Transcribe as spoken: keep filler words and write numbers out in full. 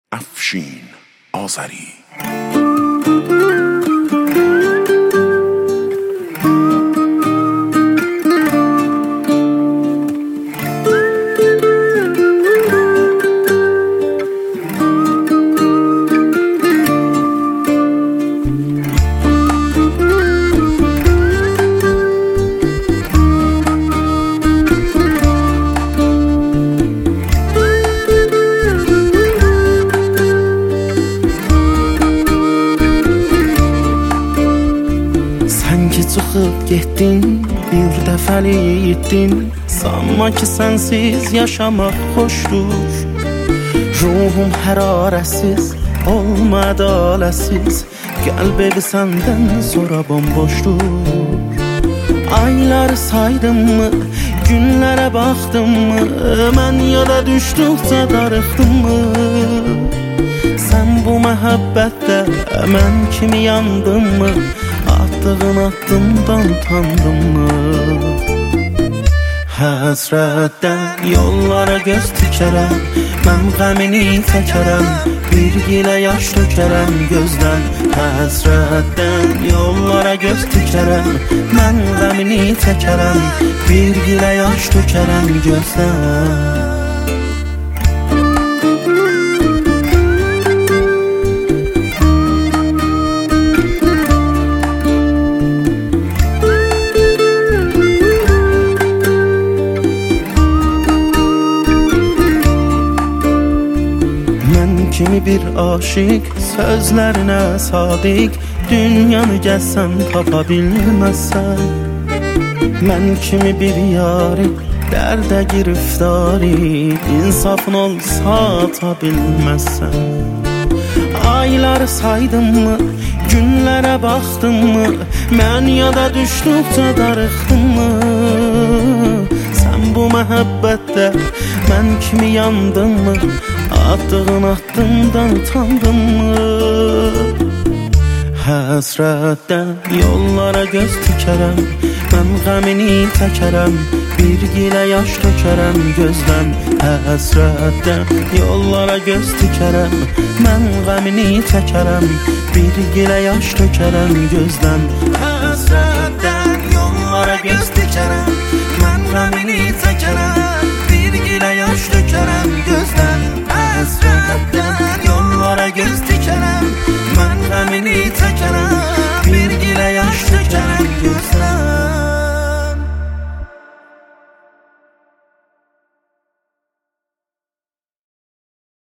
افشین آذری. Çıxıb getdin, bir dəfəlik itdin. Sanma ki sənsiz yaşamaq xoşdur. Ruhum hərarəsiz, olma ədaləsiz. Qəlb evi səndən sonra bomboşdur. Ayları saydım mı, günlərə baxdım mı? Mən yola düşdükcə darıxdım mı? Sən bu məhəbbətdə mən kimi yandım mı? Attığın addımdan utandım mı? Həsrətdən yollara göz tükərəm, mən qəmini çəkərəm, bir gilə yaş tökərəm gözdən. Həsrətdən yollara göz tükərəm, mən qəmini çəkərəm, bir gilə yaş tökərəm gözdən. Kimi bir aşık, sözlerine sadık, dünyanı gəzsən tapa bilməzsən. Mən kimi bir yari, dərdə giriftari, insafın olsa ata bilməzsən. Ayları saydım mı, günlərə baxdım mı? Mən yada düşdükcə darıxdım mı? Sən bu məhəbbətdə mən kimi yandın mı? Attığın addımdan utandın mı? Həsrətdən yollara göz tükərəm, mən qəmini təkərəm, bir gilə yaş tökərəm gözdən. Həsrətdən yollara göz tükərəm, mən qəmini təkərəm, bir gilə yaş tökərəm gözdən. Həsrətdən yollara göz tükərəm, mən qəmini təkərəm, bir gilə yaş tökərəm gözdən.